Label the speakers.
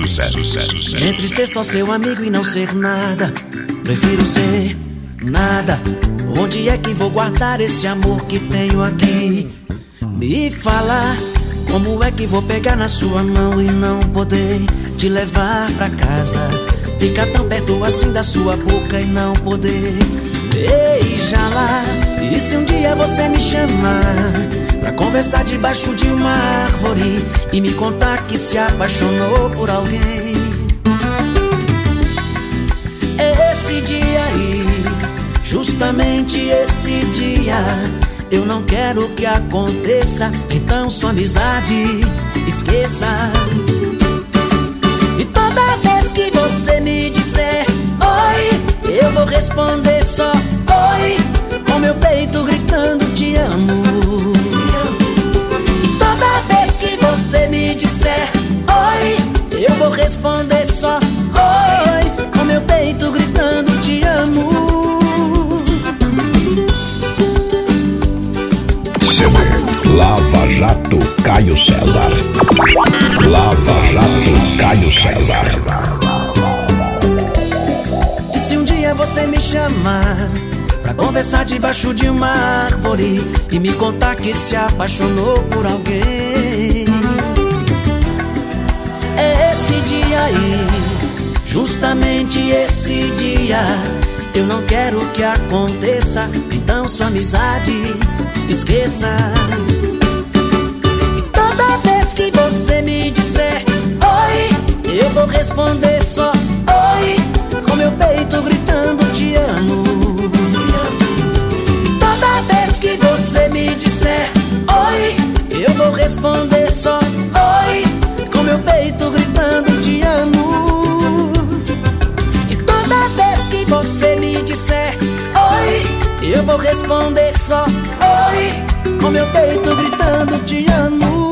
Speaker 1: sucesso.
Speaker 2: Entre ser só seu amigo e não ser nada, prefiro ser nada. Onde é que vou guardar esse amor que tenho aqui? Me fala, como é que vou pegar na sua mão e não poder te levar pra casa? Ficar tão perto assim da sua boca e não poder beijá-la. E se um dia você me chamar pra conversar debaixo de uma árvore e me contar que se apaixonou por alguém, esse dia aí, justamente esse dia, eu não quero que aconteça. Então sua amizade esqueça. E toda vez que você me disser oi, eu vou responder só oi, com meu peito gritando te amo. E toda vez que você me disser oi, eu vou responder só oi, com meu peito gritando te amo.
Speaker 1: Lava Jato Caio César. Lava Jato Caio César.
Speaker 2: E se um dia você me chamar pra conversar debaixo de uma árvore e me contar que se apaixonou por alguém, esse dia aí, justamente esse dia, eu não quero que aconteça. Então sua amizade esqueça. E toda vez que você me disser oi, eu vou responder só oi, com meu peito gritando te amo. E toda vez que você me disser oi, eu vou responder só oi, com meu peito gritando te amo. E toda vez que você me disser oi, eu vou responder só oi, com meu peito gritando te amo.